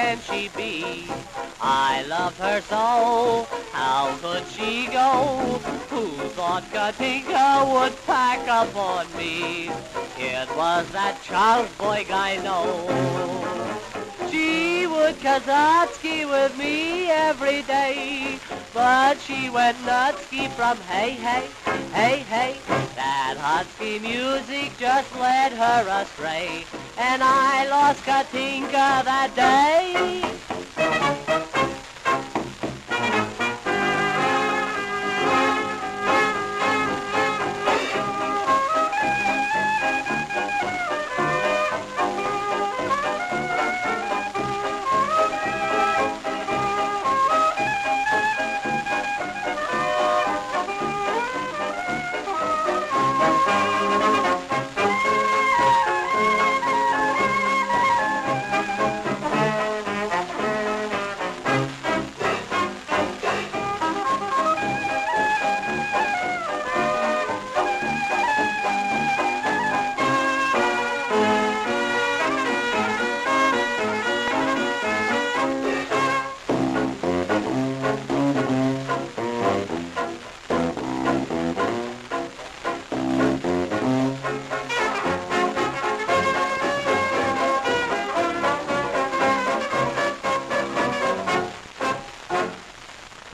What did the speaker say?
can she be? I loved her so, how could she go? Who thought Katinka would pack up on me? It was that Charles boy I know. She would Kazatsky with me every day, but she went nutsky from hey, hey, hey, hey. That husky music just led her astray, and I lost Katinka that day.